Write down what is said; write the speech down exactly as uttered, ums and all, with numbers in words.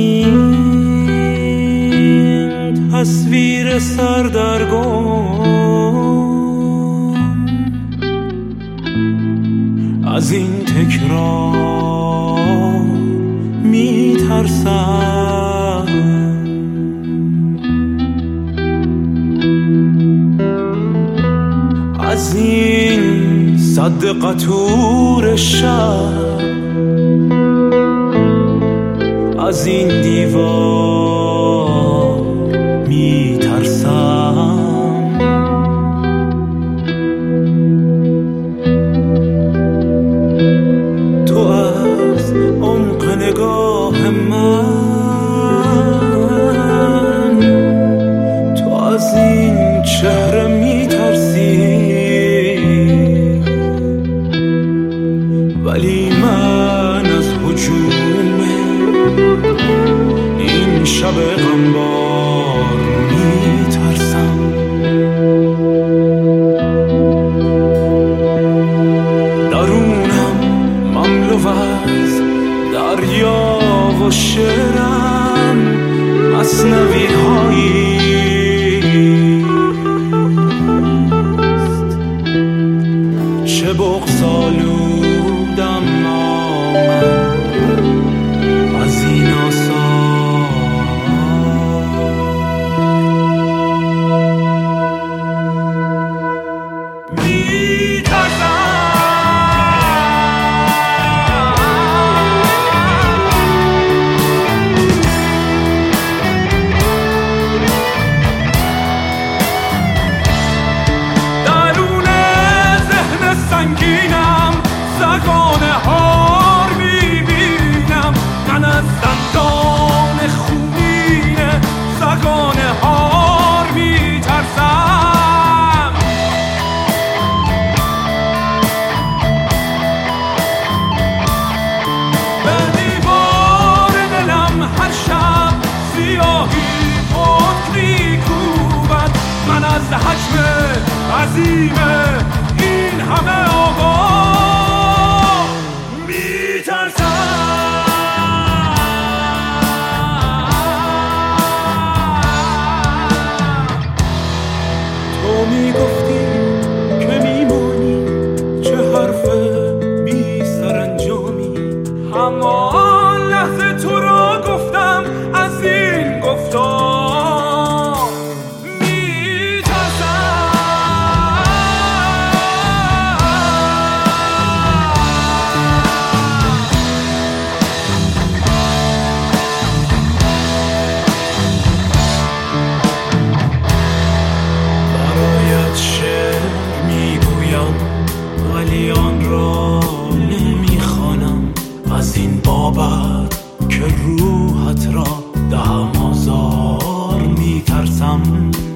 این تصویر سردرگم، از این تکرار می ترسم. از این صد قطور شب، از این دیوار می ترسم. تو از عمق نگاه من، تو از این چهره می ترسی، ولی من از هجوم این شب غمبار می ترسم. درونم مملو از دریا و شعرم، مثنوی هایی چه بغض‌آلودم من از این آثار. می ترسم درون ذهن سنگینم، زگانه هار میبینم. من از دندان خونین زگانه هار میترسم. به دیوار دلم هر شب سیاهی پک میکوبد. من از حجم عظیم این همه آوار میترسم. تو میگفتی که میمانی، چه حرف بی سرانجامی. همان لحظه تو را گفتم از این گفتار میترسم. برایت شعر میگویم ولی آن را نمیخوانم، از این بابت که روحت را دهم آزار میترسم.